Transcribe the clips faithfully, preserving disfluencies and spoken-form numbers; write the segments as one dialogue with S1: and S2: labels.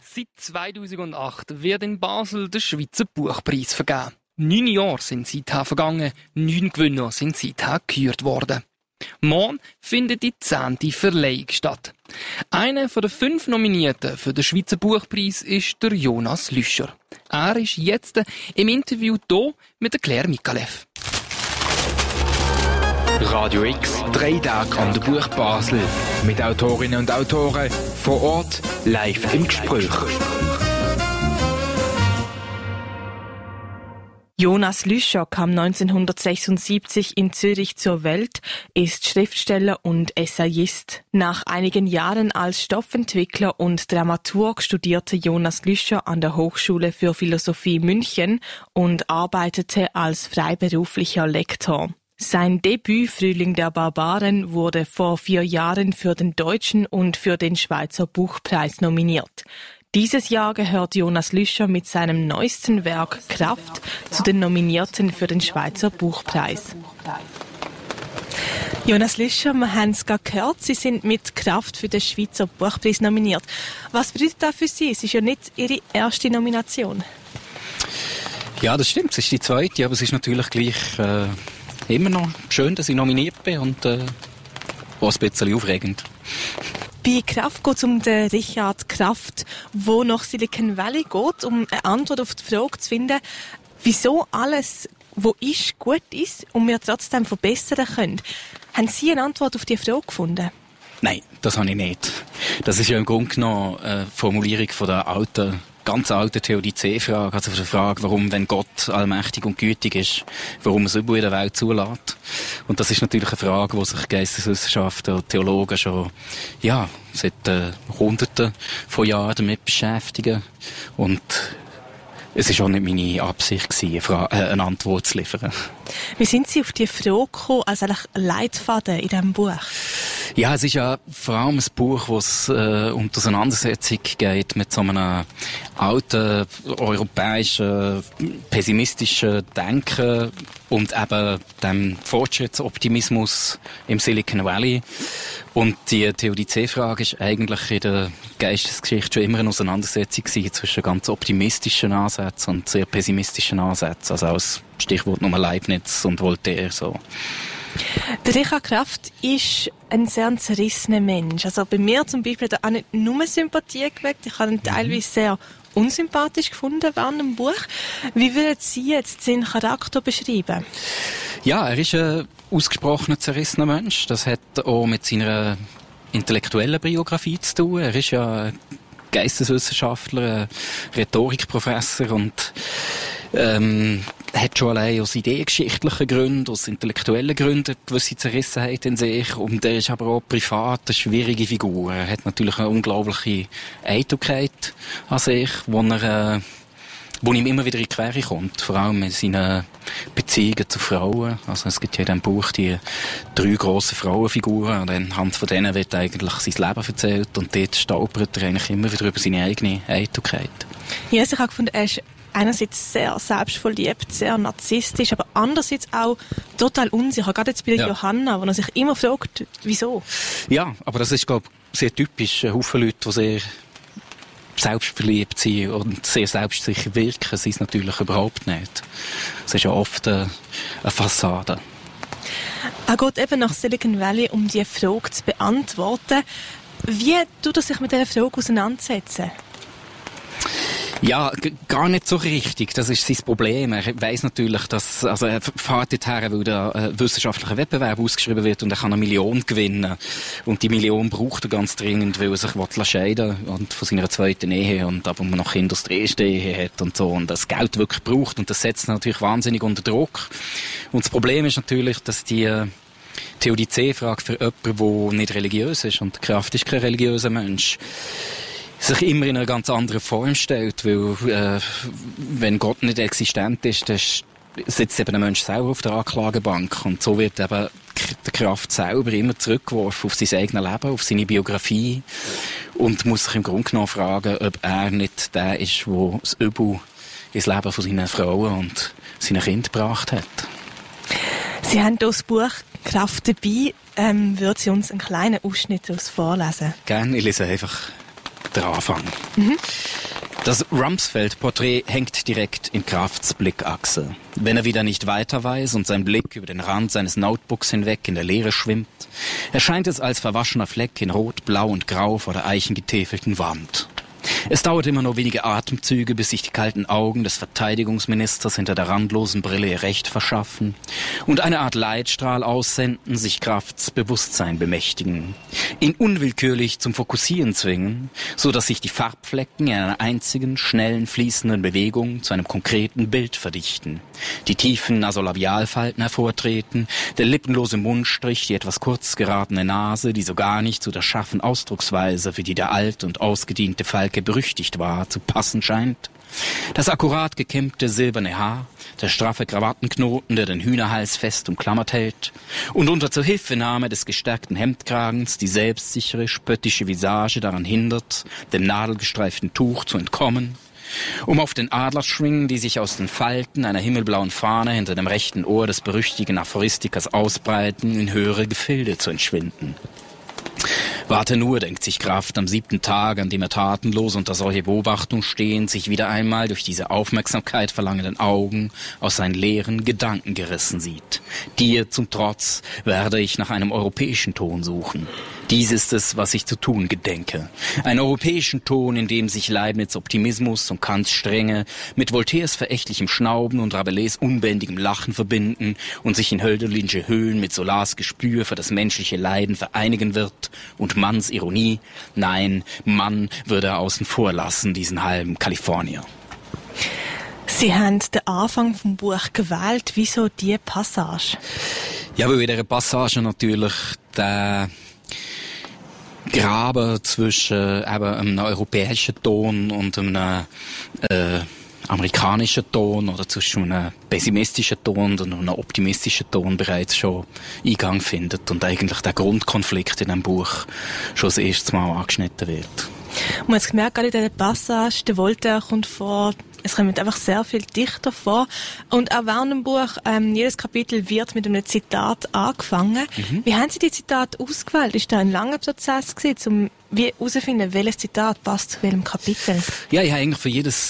S1: Seit zweitausendacht wird in Basel der Schweizer Buchpreis vergeben. Neun Jahre sind seither vergangen, neun Gewinner sind seither gekürt worden. Morgen findet die zehnte Verleihung statt. Einer der fünf Nominierten für den Schweizer Buchpreis ist der Jonas Lüscher. Er ist jetzt im Interview hier mit der Claire Mikalev.
S2: Radio X, drei Tage an der Buch Basel. Mit Autorinnen und Autoren vor Ort, live im Gespräch.
S3: Jonas Lüscher kam neunzehnhundertsechsundsiebzig in Zürich zur Welt, ist Schriftsteller und Essayist. Nach einigen Jahren als Stoffentwickler und Dramaturg studierte Jonas Lüscher an der Hochschule für Philosophie München und arbeitete als freiberuflicher Lektor. Sein Debüt Frühling der Barbaren wurde vor vier Jahren für den Deutschen und für den Schweizer Buchpreis nominiert. Dieses Jahr gehört Jonas Lüscher mit seinem neuesten Werk Kraft zu den Nominierten für den Schweizer Buchpreis. Jonas Lüscher, wir haben es gerade gehört, Sie sind mit Kraft für den Schweizer Buchpreis nominiert. Was bedeutet das für Sie? Es ist ja nicht Ihre erste Nomination.
S4: Ja, das stimmt. Es ist die zweite, aber es ist natürlich gleich äh, immer noch schön, dass ich nominiert bin und äh, auch ein bisschen aufregend.
S3: Bei Kraft geht es um den Richard Kraft, wo nach Silicon Valley geht, um eine Antwort auf die Frage zu finden, wieso alles, was ist, gut ist und wir trotzdem verbessern können. Haben Sie eine Antwort auf diese Frage gefunden?
S4: Nein, das habe ich nicht. Das ist ja im Grunde genommen eine Formulierung von der alten, ganz alten Theodizee-Frage, also von der Frage, warum, wenn Gott allmächtig und gütig ist, warum er es überall in der Welt zulässt. Und das ist natürlich eine Frage, die sich Geisteswissenschaftler und Theologen schon, ja, seit äh, Hunderten von Jahren damit beschäftigen. Und es war auch nicht meine Absicht, eine, Frage, äh, eine Antwort zu liefern.
S3: Wie sind Sie auf die Frage gekommen, als eigentlich Leitfaden in diesem Buch?
S4: Ja, es ist ja vor allem ein Buch, wo es äh, um die Auseinandersetzung geht mit so einem alten, europäischen, pessimistischen Denken und eben dem Fortschrittsoptimismus im Silicon Valley. Und die Theodizee-Frage ist eigentlich in der Geistesgeschichte schon immer eine Auseinandersetzung gewesen zwischen ganz optimistischen Ansätzen und sehr pessimistischen Ansätzen. Also als Stichwort Nummer Leibniz und Voltaire so.
S3: Der Richard Kraft ist ein sehr zerrissener Mensch. Also bei mir zum Beispiel hat er auch nicht nur Sympathie geweckt. Ich habe ihn teilweise sehr unsympathisch gefunden während dem Buch. Wie würden Sie jetzt seinen Charakter beschreiben?
S4: Ja, er ist ein ausgesprochener zerrissener Mensch. Das hat auch mit seiner intellektuellen Biografie zu tun. Er ist ja Geisteswissenschaftler, ein Rhetorikprofessor und ähm, hat schon allein aus ideengeschichtlichen Gründen, aus intellektuellen Gründen eine gewisse Zerrissenheit in sich. Und er ist aber auch privat eine schwierige Figur. Er hat natürlich eine unglaubliche Eitelkeit an sich, wo er, äh, wo ihm immer wieder in die Quere kommt. Vor allem in seinen Beziehungen zu Frauen. Also es gibt ja in diesem Buch die drei grossen Frauenfiguren. Und anhand von denen wird eigentlich sein Leben erzählt. Und dort stolpert er eigentlich immer wieder über seine eigene Eitelkeit.
S3: Ja, also ich habe gefunden, er ist einerseits sehr selbstverliebt, sehr narzisstisch, aber andererseits auch total unsicher. Gerade jetzt bei ja. Johanna, wo er sich immer fragt, wieso.
S4: Ja, aber das ist, glaube ich, sehr typisch. Ein Haufen Leute, die sehr selbstverliebt sind und sehr selbstsicher wirken, sind es natürlich überhaupt nicht. Es ist ja oft eine, eine Fassade.
S3: Er geht eben nach Silicon Valley, um diese Frage zu beantworten. Wie tut er sich mit dieser Frage auseinandersetzen?
S4: Ja, g- gar nicht so richtig. Das ist sein Problem. Er weiss natürlich, dass, also er fährt dorthin, weil der äh, wissenschaftliche Wettbewerb ausgeschrieben wird und er kann eine Million gewinnen. Und die Million braucht er ganz dringend, weil er sich scheiden will und von seiner zweiten Ehe und aber noch Kinder aus der ersten Ehe hat und so und das Geld wirklich braucht und das setzt ihn natürlich wahnsinnig unter Druck. Und das Problem ist natürlich, dass die äh, Theodizee-Frage für jemanden, der nicht religiös ist und Kraft ist kein religiöser Mensch, sich immer in einer ganz anderen Form stellt, weil äh, wenn Gott nicht existent ist, dann sitzt eben der Mensch selber auf der Anklagebank und so wird eben der Kraft selber immer zurückgeworfen auf sein eigenes Leben, auf seine Biografie und muss sich im Grunde genommen fragen, ob er nicht der ist, der das Übel ins Leben von seinen Frauen und seinen Kindern gebracht hat.
S3: Sie haben das Buch Kraft dabei. Ähm, würden Sie uns einen kleinen Ausschnitt daraus vorlesen?
S4: Gerne, ich lese einfach der Anfang. Mhm. Das Rumsfeld-Porträt hängt direkt in Krafts Blickachse. Wenn er wieder nicht weiter weiß und sein Blick über den Rand seines Notebooks hinweg in der Leere schwimmt, erscheint es als verwaschener Fleck in Rot, Blau und Grau vor der eichengetäfelten Wand. Es dauert immer nur wenige Atemzüge, bis sich die kalten Augen des Verteidigungsministers hinter der randlosen Brille ihr Recht verschaffen und eine Art Leitstrahl aussenden, sich Krafts Bewusstsein bemächtigen, ihn unwillkürlich zum Fokussieren zwingen, so dass sich die Farbflecken in einer einzigen, schnellen, fließenden Bewegung zu einem konkreten Bild verdichten, die tiefen Nasolabialfalten hervortreten, der lippenlose Mundstrich, die etwas kurz geratene Nase, die so gar nicht zu der scharfen Ausdrucksweise, für die der alt und ausgediente Falke berüchtigt war, zu passen scheint. Das akkurat gekämmte silberne Haar, der straffe Krawattenknoten, der den Hühnerhals fest umklammert hält, und unter Zuhilfenahme des gestärkten Hemdkragens die selbstsichere, spöttische Visage daran hindert, dem nadelgestreiften Tuch zu entkommen, um auf den Adlerschwingen, die sich aus den Falten einer himmelblauen Fahne hinter dem rechten Ohr des berüchtigten Aphoristikers ausbreiten, in höhere Gefilde zu entschwinden. Warte nur, denkt sich Kraft am siebten Tag, an dem er tatenlos unter solche Beobachtung stehend sich wieder einmal durch diese Aufmerksamkeit verlangenden Augen aus seinen leeren Gedanken gerissen sieht. Dir zum Trotz werde ich nach einem europäischen Ton suchen. Dies ist es, was ich zu tun gedenke. Einen europäischen Ton, in dem sich Leibniz Optimismus und Kants Strenge mit Voltaires verächtlichem Schnauben und Rabelais unbändigem Lachen verbinden und sich in Hölderlinsche Höhen mit Solars Gespür für das menschliche Leiden vereinigen wird und Manns Ironie, nein, Mann würde er außen vor lassen, diesen halben Kalifornier.
S3: Sie haben den Anfang vom Buch gewählt. Wieso diese Passage?
S4: Ja, weil in dieser Passage natürlich der Graben zwischen eben einem europäischen Ton und einem äh, amerikanischen Ton oder zwischen einem pessimistischen Ton und einem optimistischen Ton bereits schon Eingang findet und eigentlich der Grundkonflikt in dem Buch schon das erste Mal angeschnitten wird.
S3: Man hat es gemerkt, gerade in dieser Passage, der Voltaire kommt vor, es kommen einfach sehr viele Dichter vor. Und auch während dem Buch, ähm, jedes Kapitel wird mit einem Zitat angefangen. Mhm. Wie haben Sie die Zitate ausgewählt? Ist da ein langer Prozess gewesen, um herauszufinden, welches Zitat passt zu welchem Kapitel?
S4: Ja, ich habe eigentlich für jedes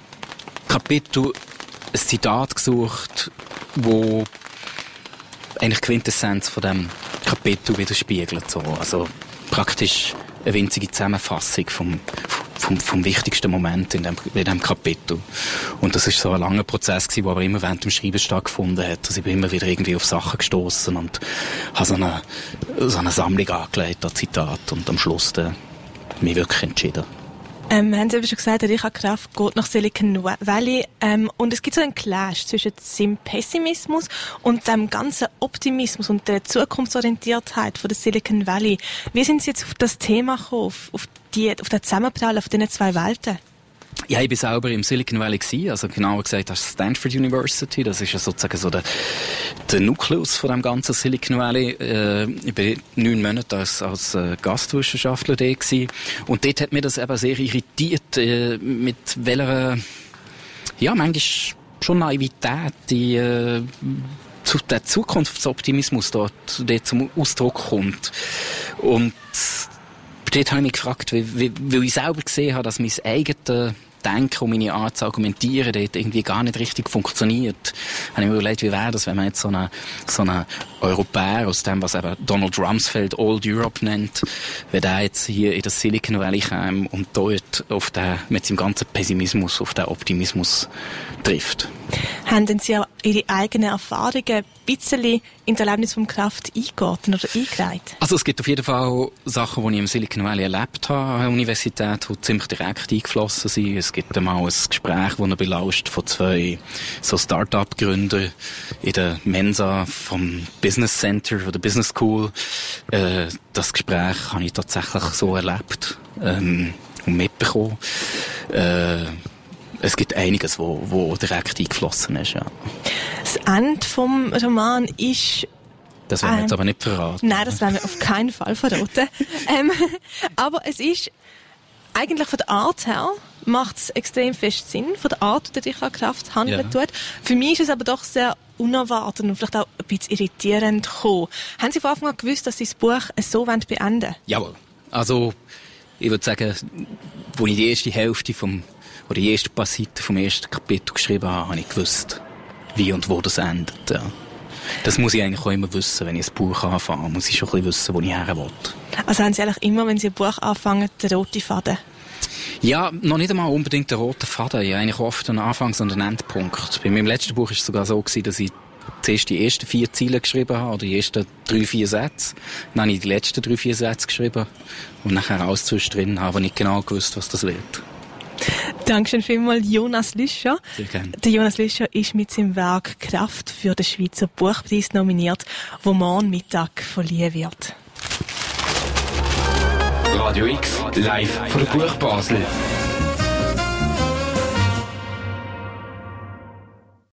S4: Kapitel ein Zitat gesucht, wo eigentlich die Quintessenz von dem Kapitel widerspiegelt. So. Also praktisch eine winzige Zusammenfassung vom, vom, vom wichtigsten Moment in dem, in dem Kapitel. Und das ist so ein langer Prozess gewesen, der aber immer während dem Schreiben stattgefunden hat. Also ich bin immer wieder irgendwie auf Sachen gestoßen und habe so eine, so eine Sammlung angelegt an Zitaten und am Schluss dann mich wirklich entschieden.
S3: Ähm, haben Sie eben schon gesagt, Richard Kraft geht nach Silicon Valley, ähm, und es gibt so einen Clash zwischen seinem Pessimismus und dem ganzen Optimismus und der Zukunftsorientiertheit von der Silicon Valley. Wie sind Sie jetzt auf das Thema gekommen, auf, auf, die, auf den Zusammenprall, auf diese zwei Welten?
S4: Ja, ich war selber im Silicon Valley gewesen, also genauer gesagt das Stanford University, das ist ja sozusagen so der, der Nukleus von dem ganzen Silicon Valley. Äh, ich bin neun Monate als, als äh, Gastwissenschaftler da gewesen und dort hat mir das eben sehr irritiert, äh, mit welcher, ja, manchmal schon Naivität, die äh, zu, der Zukunftsoptimismus dort, dort zum Ausdruck kommt. Und dort habe ich mich gefragt, wie, wie, weil ich selber gesehen habe, dass mein eigenes Denken und meine Art zu argumentieren dort irgendwie gar nicht richtig funktioniert. Habe ich mir überlegt, wie wäre das, wenn man jetzt so einen so eine Europäer aus dem, was eben Donald Rumsfeld Old Europe nennt, wenn der jetzt hier in das Silicon Valley käme und dort auf den, mit seinem ganzen Pessimismus auf den Optimismus trifft.
S3: Haben Sie auch Ihre eigenen Erfahrungen ein bisschen in das Erlebnis vom Kraft eingeordnet oder eingereiht?
S4: Also es gibt auf jeden Fall Sachen, die ich im Silicon Valley erlebt habe an der Universität, die ziemlich direkt eingeflossen sind. Es gibt einmal ein Gespräch, das er belauscht von zwei so Start-up-Gründern in der Mensa vom Business Center oder Business School. Äh, das Gespräch habe ich tatsächlich so erlebt ähm, und mitbekommen. Äh, Es gibt einiges, wo, wo direkt eingeflossen ist, ja.
S3: Das Ende vom Roman ist...
S4: Das werden wir
S3: ähm,
S4: jetzt aber nicht verraten.
S3: Nein, das werden wir auf keinen Fall verraten. ähm, aber es ist eigentlich von der Art her macht es extrem fest Sinn, von der Art, wie Richard Kraft handeln ja. tut. Für mich ist es aber doch sehr unerwartet und vielleicht auch ein bisschen irritierend gekommen. Haben Sie von Anfang an gewusst, dass Sie das Buch so beenden wollen?
S4: Jawohl. Also Ich würde sagen, als ich die erste Hälfte vom, oder die ersten paar Seiten vom ersten Kapitel geschrieben habe, habe ich gewusst, wie und wo das endet. Ja. Das muss ich eigentlich auch immer wissen, wenn ich ein Buch anfange. Muss ich schon ein bisschen wissen, wo ich her will.
S3: Also haben Sie eigentlich immer, wenn Sie ein Buch anfangen, den roten Faden?
S4: Ja, noch nicht einmal unbedingt den roten Faden. Ich habe eigentlich oft einen Anfangs- und einen Endpunkt. Bei meinem letzten Buch war es sogar so gewesen, dass ich zuerst die ersten vier Ziele geschrieben habe, oder die ersten drei, vier Sätze. Dann habe ich die letzten drei, vier Sätze geschrieben und nachher alles zwischendrin habe ich nicht genau gewusst, was das wird.
S3: Dankeschön vielmals, Jonas Lüscher.
S4: Sehr gerne.
S3: Der Jonas Lüscher ist mit seinem Werk «Kraft» für den Schweizer Buchpreis nominiert, wo morgen Mittag verliehen wird.
S2: Radio X, live von der Buch Basel.